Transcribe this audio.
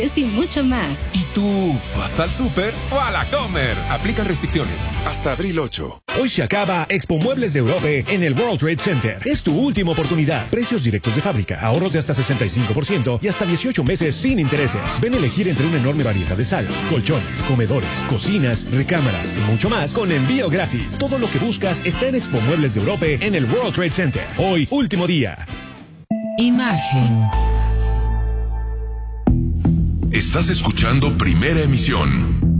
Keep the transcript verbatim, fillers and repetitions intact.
y mucho más. ¿Y tú vas al súper o a la Comer? Aplican restricciones. Hasta abril ocho. Hoy se acaba Expo Muebles de Europe en el World Trade Center. Es tu última oportunidad. Precios directos de fábrica, ahorros de hasta sesenta y cinco por ciento y hasta dieciocho meses sin intereses. Ven a elegir entre una enorme variedad de salas, colchones, comedores, cocinas, recámaras y mucho más con envío gratis. Todo lo que buscas está en Expo Muebles de Europe en el World Trade Center. Hoy, último día. Imagen. Estás escuchando Primera Emisión.